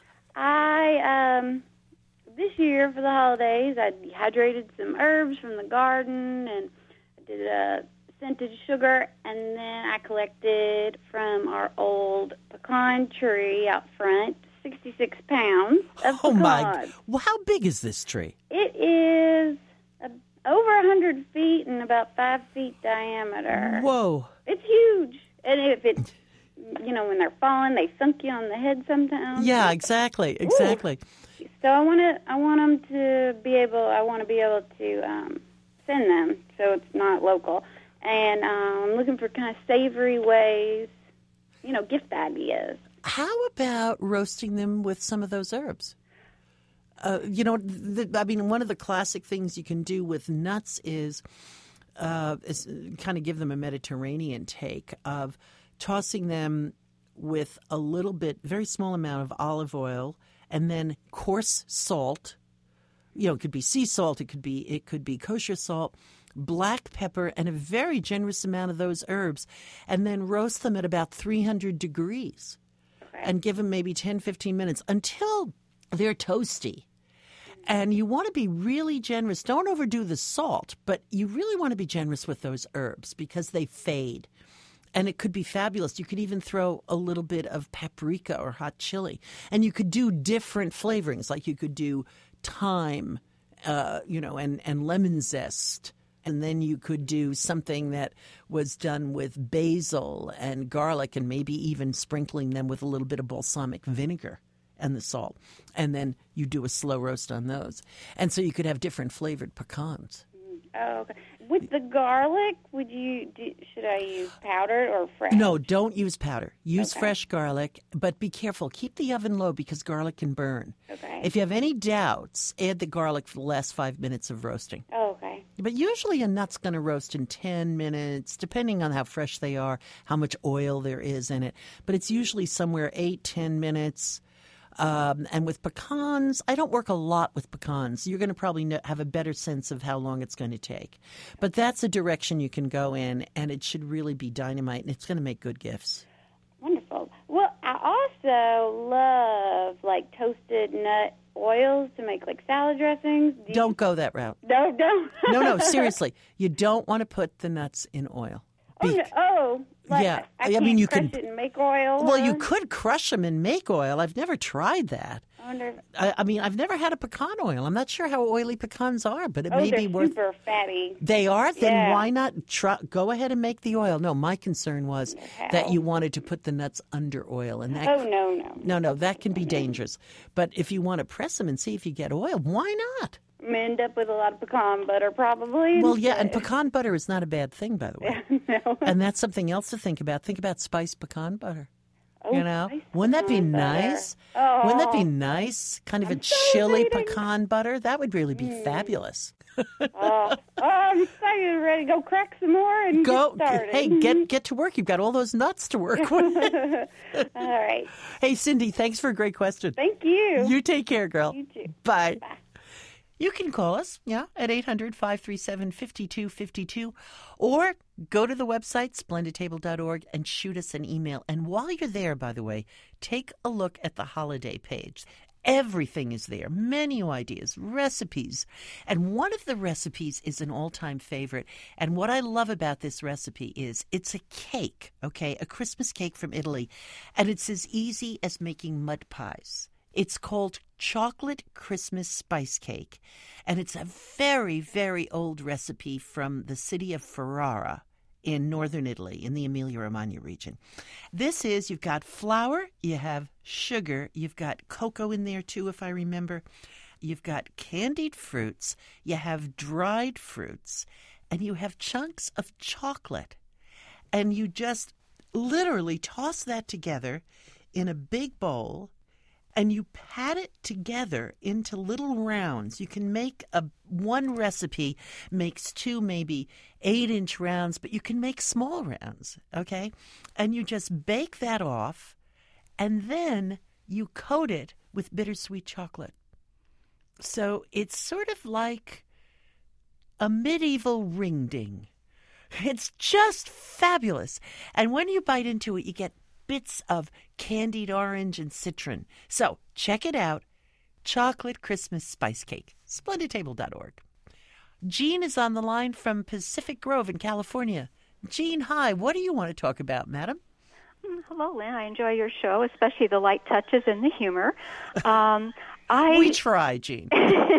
This year for the holidays, I dehydrated some herbs from the garden, and I did a scented sugar, and then I collected from our old pecan tree out front 66 pounds of pecans. Oh, my. Well, how big is this tree? It is over 100 feet and about 5 feet diameter. Whoa. It's huge. And if it's, when they're falling, they thunk you on the head sometimes. Yeah, exactly. Ooh. So I want to be able to send them so it's not local. And I'm looking for kind of savory ways, gift ideas. How about roasting them with some of those herbs? One of the classic things you can do with nuts is kind of give them a Mediterranean take of tossing them with a little bit, very small amount of olive oil, and then coarse salt. It could be sea salt, it could be kosher salt, black pepper, and a very generous amount of those herbs, and then roast them at about 300 degrees and give them maybe 10, 15 minutes until they're toasty. And you want to be really generous. Don't overdo the salt, but you really want to be generous with those herbs because they fade. And it could be fabulous. You could even throw a little bit of paprika or hot chili. And you could do different flavorings, like you could do thyme, and lemon zest. And then you could do something that was done with basil and garlic and maybe even sprinkling them with a little bit of balsamic vinegar and the salt. And then you do a slow roast on those. And so you could have different flavored pecans. Oh, okay. With the garlic, should I use powdered or fresh? No, don't use powder. Use fresh garlic, but be careful. Keep the oven low because garlic can burn. Okay. If you have any doubts, add the garlic for the last 5 minutes of roasting. Oh, okay. But usually a nut's going to roast in 10 minutes, depending on how fresh they are, how much oil there is in it. But it's usually somewhere 8-10 minutes. And with pecans, I don't work a lot with pecans. You're going to probably have a better sense of how long it's going to take. But that's a direction you can go in, and it should really be dynamite, and it's going to make good gifts. Wonderful. Well, I also love like toasted nut oils to make like salad dressings. Don't go that route. No, don't. No, seriously. You don't want to put the nuts in oil. Like, yeah. I can't mean, you crush can it and make oil. Well, you could crush them and make oil. I've never tried that. I mean, I've never had a pecan oil. I'm not sure how oily pecans are, but it may be worth. Super fatty. They are? Then Yeah. why not go ahead and make the oil? No, my concern was that you wanted to put the nuts under oil, and that. No, that can be dangerous. But if you want to press them and see if you get oil, why not? End up with a lot of pecan butter, probably. Well, yeah, and pecan butter is not a bad thing, by the way. No. And that's something else to think about. Think about spiced pecan butter. Oh, You know, wouldn't that be nice? Oh. Wouldn't that be nice? Kind of a chili pecan butter. That would really be fabulous. I'm excited, ready to go crack some more and Go, get started. hey, get to work. You've got all those nuts to work with. All right. Hey, Cindy, thanks for a great question. Thank you. You take care, girl. You too. Bye. Bye. You can call us, at 800-537-5252, or go to the website, splendidtable.org, and shoot us an email. And while you're there, by the way, take a look at the holiday page. Everything is there. Menu ideas, recipes. And one of the recipes is an all-time favorite. And what I love about this recipe is it's a cake, okay, a Christmas cake from Italy. And it's as easy as making mud pies. It's called Chocolate Christmas Spice Cake, and it's a very, very old recipe from the city of Ferrara in northern Italy, in the Emilia-Romagna region. You've got flour, you have sugar, you've got cocoa in there too, if I remember. You've got candied fruits, you have dried fruits, and you have chunks of chocolate. And you just literally toss that together in a big bowl, and you pat it together into little rounds. You can make one recipe makes 2, maybe 8-inch rounds, but you can make small rounds, okay? And you just bake that off, and then you coat it with bittersweet chocolate. So it's sort of like a medieval ring ding. It's just fabulous. And when you bite into it, you get bits of candied orange and citron. So check it out. Chocolate Christmas Spice Cake. SplendidTable.org. Jean is on the line from Pacific Grove in California. Jean, hi. What do you want to talk about, madam? Hello, Lynn. I enjoy your show, especially the light touches and the humor. We try, Jean.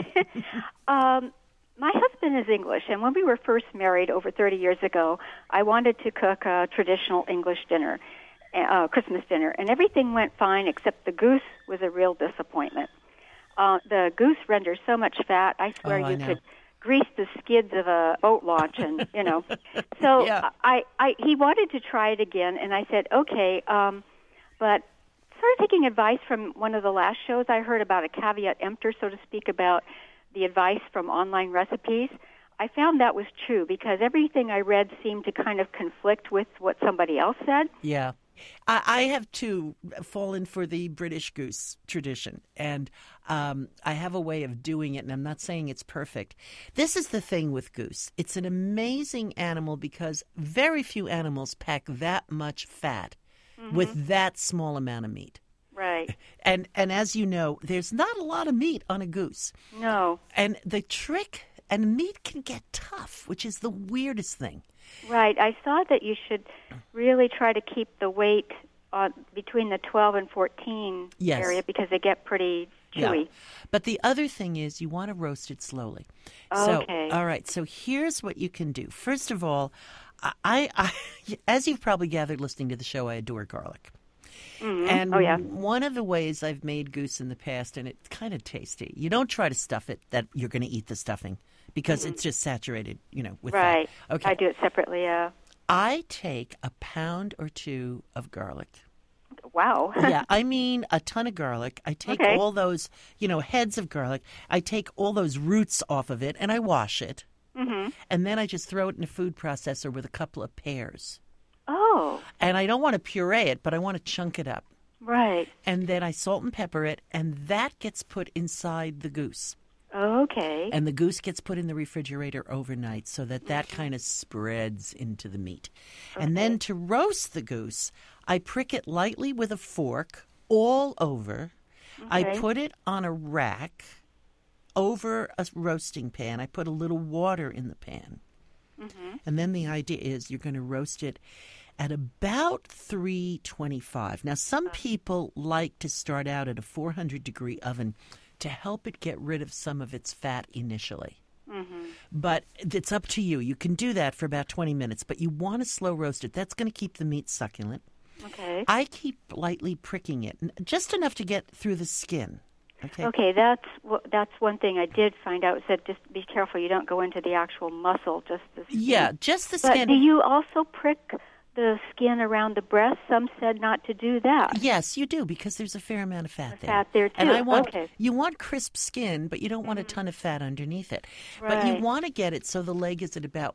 My husband is English, and when we were first married over 30 years ago, I wanted to cook a traditional English dinner. Christmas dinner, and everything went fine except the goose was a real disappointment. The goose renders so much fat, I swear you could grease the skids of a boat launch, and So yeah. He wanted to try it again, and I said, okay, but sort of taking advice from one of the last shows, I heard about a caveat emptor, so to speak, about the advice from online recipes. I found that was true because everything I read seemed to kind of conflict with what somebody else said. Yeah. I have too fallen for the British goose tradition, and I have a way of doing it, and I'm not saying it's perfect. This is the thing with goose. It's an amazing animal because very few animals pack that much fat with that small amount of meat. Right. And as you know, there's not a lot of meat on a goose. No. And the trick, and meat can get tough, which is the weirdest thing. Right. I saw that you should really try to keep the weight between the 12 and 14 area because they get pretty chewy. Yeah. But the other thing is you want to roast it slowly. Okay. So, all right. So here's what you can do. First of all, I as you've probably gathered listening to the show, I adore garlic. Mm-hmm. And one of the ways I've made goose in the past, and it's kind of tasty, you don't try to stuff it that you're going to eat the stuffing because it's just saturated, with right. fat. Okay. I do it separately, yeah. I take a pound or 2 of garlic. Wow. Yeah, I mean a ton of garlic. I take all those, heads of garlic. I take all those roots off of it, and I wash it. Mm-hmm. And then I just throw it in a food processor with a couple of pears. Oh. And I don't want to puree it, but I want to chunk it up. Right. And then I salt and pepper it, and that gets put inside the goose. Oh, okay. And the goose gets put in the refrigerator overnight so that kind of spreads into the meat. Okay. And then to roast the goose, I prick it lightly with a fork all over. Okay. I put it on a rack over a roasting pan. I put a little water in the pan. Mm-hmm. And then the idea is you're going to roast it at about 325. Now, some people like to start out at a 400-degree oven to help it get rid of some of its fat initially. Mm-hmm. But it's up to you. You can do that for about 20 minutes, but you want to slow roast it. That's going to keep the meat succulent. Okay. I keep lightly pricking it, just enough to get through the skin. Okay, that's one thing I did find out, said just be careful you don't go into the actual muscle, just the skin. Yeah, just the skin. But do you also prick the skin around the breast? Some said not to do that. Yes, you do, because there's a fair amount of fat there. Fat there, too. And you want crisp skin, but you don't want a ton of fat underneath it. Right. But you want to get it so the leg is at about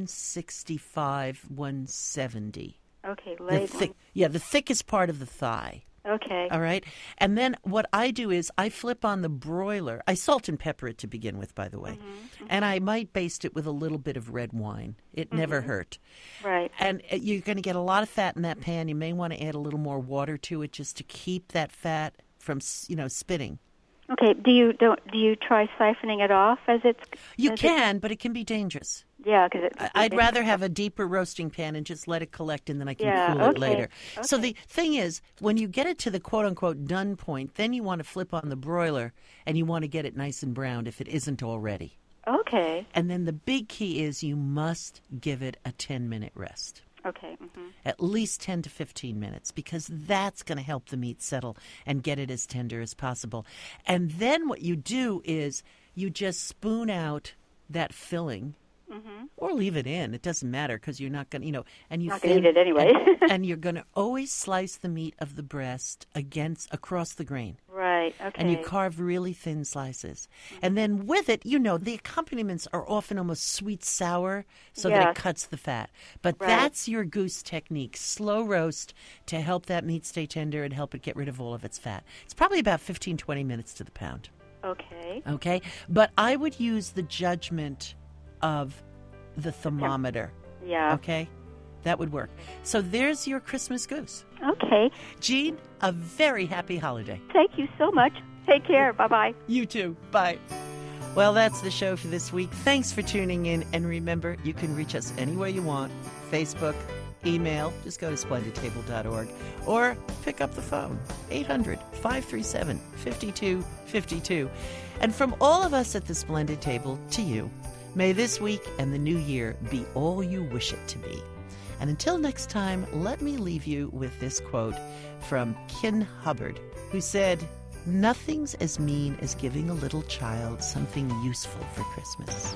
165, 170. Okay, leg. The thickest part of the thigh. Okay. All right. And then what I do is I flip on the broiler. I salt and pepper it to begin with, by the way. Mm-hmm. And I might baste it with a little bit of red wine. It never hurt. Right. And you're going to get a lot of fat in that pan. You may want to add a little more water to it just to keep that fat from, spitting. Okay. Do you try siphoning it off as it's? You can, but it can be dangerous. Yeah, because I'd rather have a deeper roasting pan and just let it collect, and then I can cool it later. Okay. So the thing is, when you get it to the quote-unquote done point, then you want to flip on the broiler, and you want to get it nice and browned if it isn't already. Okay. And then the big key is you must give it a 10-minute rest. Okay. Mm-hmm. At least 10 to 15 minutes, because that's going to help the meat settle and get it as tender as possible. And then what you do is you just spoon out that filling. Mm-hmm. Or leave it in. It doesn't matter because you're not going to, and you not going to eat it anyway. and you're going to always slice the meat of the breast across the grain. Right. Okay. And you carve really thin slices. Mm-hmm. And then with it, the accompaniments are often almost sweet sour so that it cuts the fat. But that's your goose technique. Slow roast to help that meat stay tender and help it get rid of all of its fat. It's probably about 15, 20 minutes to the pound. Okay. Okay. But I would use the judgment of the thermometer. Yeah. Okay? That would work. So there's your Christmas goose. Okay. Jean, a very happy holiday. Thank you so much. Take care. Bye-bye. You too. Bye. Well, that's the show for this week. Thanks for tuning in. And remember, you can reach us anywhere you want. Facebook, email, just go to splendidtable.org, or pick up the phone, 800-537-5252. And from all of us at the Splendid Table to you, may this week and the new year be all you wish it to be. And until next time, let me leave you with this quote from Ken Hubbard, who said, "Nothing's as mean as giving a little child something useful for Christmas."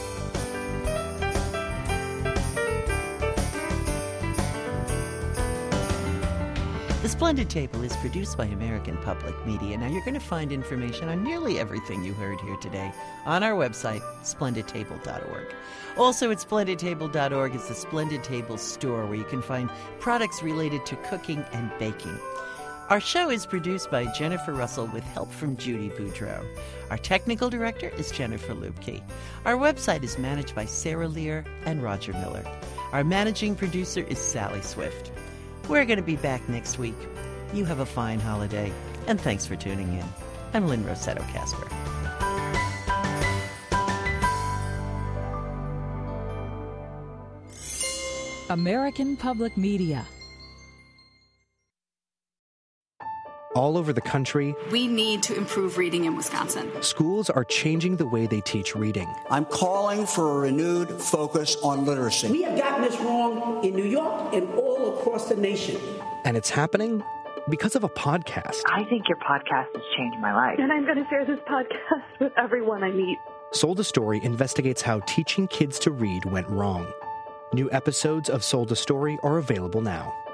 The Splendid Table is produced by American Public Media. Now, you're going to find information on nearly everything you heard here today on our website, splendidtable.org. Also at splendidtable.org is the Splendid Table store, where you can find products related to cooking and baking. Our show is produced by Jennifer Russell with help from Judy Boudreau. Our technical director is Jennifer Lubke. Our website is managed by Sarah Lear and Roger Miller. Our managing producer is Sally Swift. We're going to be back next week. You have a fine holiday, and thanks for tuning in. I'm Lynn Rossetto Kasper. American Public Media. All over the country, we need to improve reading in Wisconsin. Schools are changing the way they teach reading. I'm calling for a renewed focus on literacy. We have gotten this wrong in New York and all across the nation. And it's happening because of a podcast. I think your podcast has changed my life. And I'm going to share this podcast with everyone I meet. Sold a Story investigates how teaching kids to read went wrong. New episodes of Sold a Story are available now.